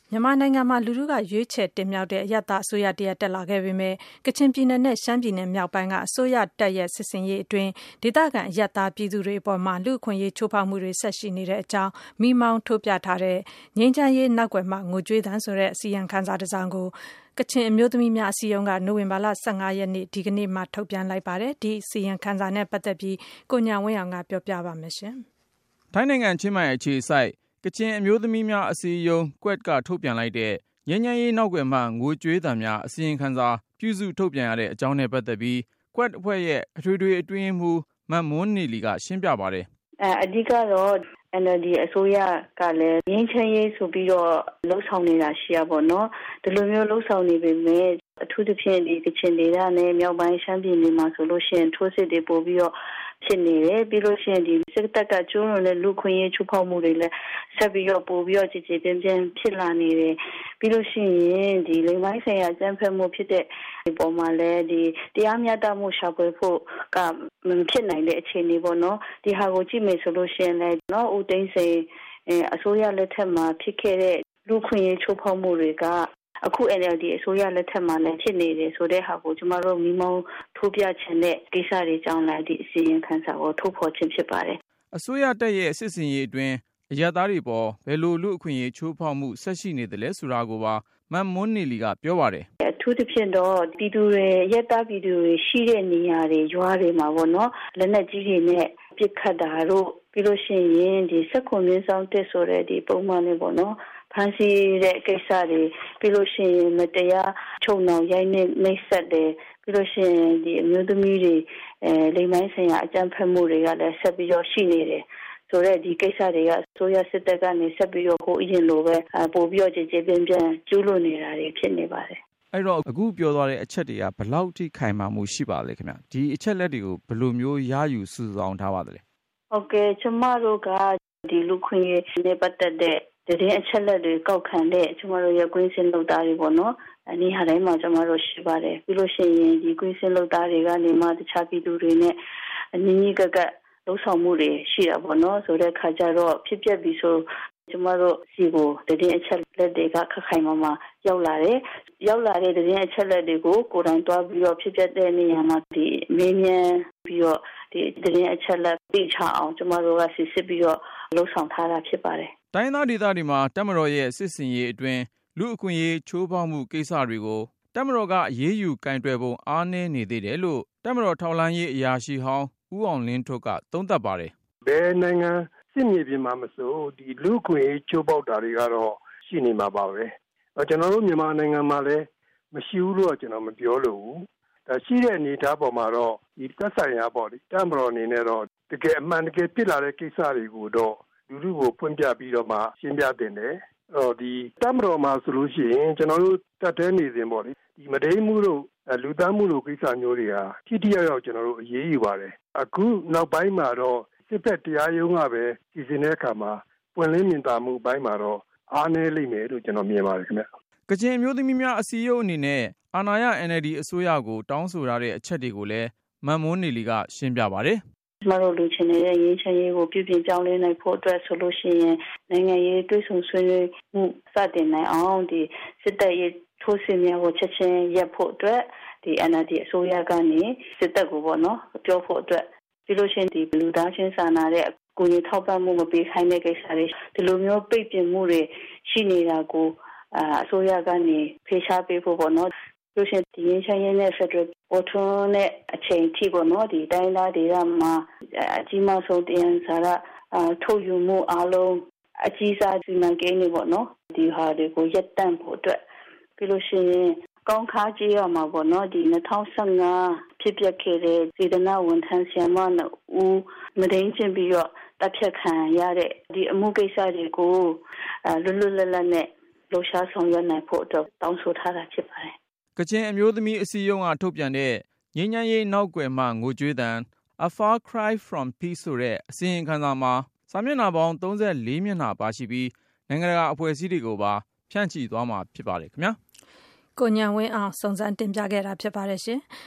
မြန်မာနိုင်ငံမှာလူထုကရွေးချယ်တင်မြှောက်တဲ့အရပ်သားအစိုးရတရပ်တက်လာခဲ့ပေမဲ့ကချင်ပြည်နယ်နဲ့ရှမ်းပြည်နယ်မြောက်ပိုင်းကအစိုးရတပ်ရဲ့စစ်ဆင်ရေးအတွင်းဒေသခံအရပ်သားပြည်သူတွေအပေါ်မှာလူ့အခွင့်အရေးချိုးဖောက်မှုတွေဆက်ရှိနေတဲ့အကြောင်းမိမောင်းထုတ်ပြထားတဲ့ငြိမ်းချမ်းရေးနောက်ွယ်မှာငိုကြွေးသံဆိုတဲ့အစီရင်ခံစာတစ်စောင်ကိုကချင်အမျိုးသမီးများအစည်းအရုံးကနိုဝင်ဘာလ15ရက်နေ့ဒီကနေ့မှထုတ်ပြန်လိုက်ပါတယ်ဒီအစီရင်ခံစာနဲ့ပတ်သက်ပြီးကိုညာဝင်းအောင်ကပြောပြပါမယ်ရှင်ထိုင်းနိုင်ငံချင်းမိုင်အခြေစိုက်ကချင်အမျိုးသမီးများအစည်းအရုံးကွက်ကထုတ်ပြန်လိုက်တဲ့ငြိမ်းချမ်းရေးနောက်ွယ်မှငိုကြွေးသံများအစီရင်ခံစာပြုစုထုတ်ပြန်ရတဲ့အကြောင်းနဲ့ပတ်သက်ပြီးကွက်အဖွဲ့ရဲ့အထွေထွေအတွင်းရေးမှူးမတ်မွန်းနေလီကရှင်းပြပါတယ်အဓိကတော့ NLD အစိုးရကလည်းငြိမ်းချမ်းရေးဆိုပြီးတော့လှုပ်ဆောင်နေတာရှိရပါတော့ဒီလိုမျိုးလှုပ်ဆောင်နေပေမဲ့အထူးသဖြင့်ဒီကချင်ဒေသနဲ့မြောက်ပိုင်းရှမ်းပြည်နယ်မှာဆိုလို့ရှိရင်ထိုးစစ်တွေပို့ပြီးတော့ဖြစ်နေတယ်ပြီးလို့ရှိရင်ဒီစစ်တပ်ကကျူးလွန်တဲ့လူခွင့်ရေးချိုးဖောက်မှုတွေလည်းဆက်ပြီးတော့ပို့ပြီးတော့ကြည်ကြည်ပြင်းပြင်းဖြစ်လာနေတယ်ပြီးလို့ရှိရင်ဒီလိမ်မိုင်းဆိုင်ရာအကြမ်းဖက်မှုဖြစ်တဲ့ဒီပေါ်မှာလည်းဒီတရားမျှတမှုရှာဖွေဖို့ကမဖြစ်နိုင်တဲ့အခြေအနေပေါ့နော်ဒီဟာကိုကြည့်မယ်ဆိုလို့ရှိရင်လည်းနော်ဦးသိန်းစိန်အစိုးရလက်ထက်မှာဖြစ်ခဲ့တဲ့လူခွင့်ရေးချိုးဖောက်မှုတွေကအခု NLD အစိုးရလက်ထက်မှာလည်းဖြစ်နေတယ်ဆိုတဲ့ဟာကိုကျမတို့မိမောင်းထိုးပြချင်တဲ့ကိစ္စတွေကြောင့်လည်းဒီအစီရင်ခံစာကိုထုတ်ဖော်ခြင်းဖြစ်ပါတယ်အစိုးရတပ်ရဲ့စစ်စင်ရေးအတွင်းအရပ်သားတွေပေါ်ဘယ်လိုလူအခွင့်အရေးချိုးဖောက်မှုဆက်ရှိနေတယ်လဲဆိုတာကိုပါမတ်မွန်းနေလီကပြောပါတယ်အထူးသဖြင့်တော့ပြည်သူတွေရဲတပ်ပြည်သူတွေရှိတဲ့နေရာတွေရွာတွေမှာပေါ့နော်လက်နက်ကြီးတွေနဲ့ပစ်ခတ်တာတို့ပြီးလို့ရှိရင်ဒီစက်ခွန်မင်းဆောင်တက်ဆိုတဲ့ဒီပုံမှန်လေးပေါ့နော်ဖန်ဆီးတဲ့ကိစ္စတွေပြီးလို့ရှိရင်မတရားချုပ်နှောင်ရိုက်နှိပ်စက်တယ်ပြီးလို့ရှိရင်ဒီအမျိုးသမီးတွေလိမ်မိုင်းဆိုင်ရာအကြမ်းဖက်မှုတွေကလည်းဆက်ပြီးတော့ရှိနေတယ်ဆိုတော့ဒီကိစ္စတွေကဆိုရစစ်တပ်ကနေဆက်ပြီးတော့ဟိုအရင်လိုပဲပို့ပြီးတော့ကြည်ပြင်းပြင်းကျူးလွန်နေတာတွေဖြစ်နေပါတယ်အဲ့တော့အခုပြောသွားတဲ့အချက်တွေကဘယ်လောက်ထိခိုင်မာမှုရှိပါလဲခင်ဗျဒီအချက်လက်တွေကိုဘယ်လိုမျိုးရယူစုဆောင်ထားပါသလဲဟုတ်ကဲ့ကျမတို့ကဒီလူခွင့်ရေးနဲ့ပတ်သက်တဲ့ဒီအချက်လက်တွေကောက်ခံတဲ့ကျမတို့ရဲ့ကွင်းစင်လုပ်သားတွေပေါ့နော်အနည်းဟာတိုင်းမှာကျမတို့ရှိပါတယ်ပြီးလို့ရှိရင်ဒီကွင်းစင်လုပ်သားတွေကနေမှတခြားပြည်သူတွေနဲ့အနည်းငယ်ကလှုပ်ဆောင်မှုတွေရှိတာပေါ့နော်ဆိုတဲ့ခါကျတော့ဖြစ်ပျက်ပြီးဆိုကျမတို့စီကိုတည်င်းအချက်လက်တွေကခက်ခိုင်မာရောက်လာတဲ့တည်င်းအချက်လက်တွေကိုကိုယ်တိုင်တွားပြီးတော့ဖြစ်ပျက်တဲ့နေရာမှာဒီမင်းမြန်ပြီးတော့ဒီတည်င်းအချက်လက်သိချအောင်ကျမတို့ကစစ်ပြီးတော့လှုပ်ဆောင်ထားတာဖြစ်ပါတယ်တိုင်းသားဒေသတွေမှာတပ်မတော်ရဲ့စစ်စင်ရေးအတွင်းလူအခွင့်အရေးချိုးဖောက်မှုကိစ္စတွေကိုတပ်မတော်ကအရေးယူကင်တွယ်ပုံအားနည်းနေသေးတယ်လို့တပ်မတော်ထောက်လှမ်းရေးအရာရှိဟောင်းဦးအောင်လင်းထွတ်ကသုံးသပ်ပါတယ်ဘယ်နိုင်ငံစစ်မြေပြင်မှာမဆိုဒီလူ့အခွင့်အရေးချိုးဖောက်တာတွေကတော့ရှိနေမှာပါပဲကျွန်တော်တို့မြန်မာနိုင်ငံမှာလည်းမရှိဘူးလို့ကျွန်တော်မပြောလို့ဘူးဒါရှိတဲ့အနေအထားပေါ်မှာတော့ဒီသက်ဆိုင်ရာပေါ့ဒီတပ်မတော်အနေနဲ့တော့တကယ်အမှန်တကယ်ဖြစ်လာတဲ့ကိစ္စတွေကိုတော့လူထုကိုဖွင့်ပြပြီးတော့မှရှင်းပြတင်တယ်ဒီတပ်မတော်မှာဆိုလို့ရှိရင်ကျွန်တော်တို့တပ်တဲနေစဉ်ပေါ့လေဒီမဒိမှုတို့လူသားမှုတို့ကိစ္စမျိုးတွေဟာထိထိရောက်ရောက်ကျွန်တော်တို့အရေးယူပါတယ်အခုနောက်ပိုင်းမှာတော့စစ်ဖက်တရားရုံးကပဲစီစဉ်တဲ့အခါမှာပွင့်လင်းမြင်သာမှုဘိုင်းမှာတော့အားနည်းလိမ့်မယ်လို့ကျွန်တော်မြင်ပါတယ်ခင်ဗျကချင်အမျိုးသမီးများအစည်းအရုံးအနေနဲ့အာဏာရ NLD အစိုးရကိုတောင်းဆိုထားတဲ့အချက်တွေကိုလည်းမတ်မွန်းနေလီကရှင်းပြပါတယ်ကျမတို့လူချင်းတဲ့ရေးချင်ရေးကိုပြုပြင်ပြောင်းလဲနိုင်ဖို့အတွက်ဆိုလို့ရှိရင်နိုင်ငံရေးတွဲဆုံဆွေးနွေးမှုစတင်နိုင်အောင်ဒီစစ်တပ်ရဲ့ထိုးစစ်များကိုချက်ချင်းရပ်ဖို့အတွက်ဒီ NLD အစိုးရကနေစစ်တပ်ကိုပေါ့နော်ပြောဖို့အတွက်ပြီးလို့ရှိရင်ဒီလူသားချင်းစာနာတဲ့ကိုယ်ရထောက်ပံ့မှုမပေးခိုင်းတဲ့ကိစ္စတွေဒီလိုမျိုးပိတ်ပင်မှုတွေရှိနေတာကိုအစိုးရကနေဖေရှားပေးဖို့ပေါ့နော်လို့ရှိရင်ဒီရင်းချမ်းရေးနဲ့ Federal ပေါ်ထွန်းတဲ့အချိန်ထိပေါ့နော်ဒီတိုင်းသားဒေသမှာအကြီးမားဆုံးတရားစာရထုတ်ယူမှုအလုံးအကြီးစားစီမံကိန်းတွေပေါ့နော်ဒီဟာတွေကိုရပ်တန့်ဖို့အတွက်ပြီးလို့ရှိရင်ကောင်းခါကြီးရမှာပေါ့နော်ဒီ2015ဖြစ်ပျက်ခဲ့တဲ့စေတနာဝန်ထမ်းဆရာမဦးမဒိန်ချင်းပြီးတော့တပ်ဖြတ်ခံရတဲ့ဒီအမှုကိစ္စတွေကိုလွတ်လွတ်လပ်လပ်နဲ့လှုပ်ရှားဆောင်ရွက်နိုင်ဖို့အတွက်တောင်းဆိုထားတာဖြစ်ပါတယ်ကချင်အမျိုးသမီးအစည်းအရုံးကထုတ်ပြန်တဲ့ငြိမ်းချမ်းရေးနောက်ွယ်မှငိုကြွေးသံ A Far Cry from Peace ဆိုတဲ့အစီရင်ခံစာမှာစာမျက်နှာပေါင်း34မျက်နှာပါရှိပြီးနိုင်ငံတကာအဖွဲ့အစည်းတွေကိုပါဖြန့်ချိသွားမှာဖြစ်ပါတယ်ခင်ဗျာကိုညာဝင်းအောင်စုံစမ်းတင်ပြခဲ့တာဖြစ်ပါတယ်ရှင်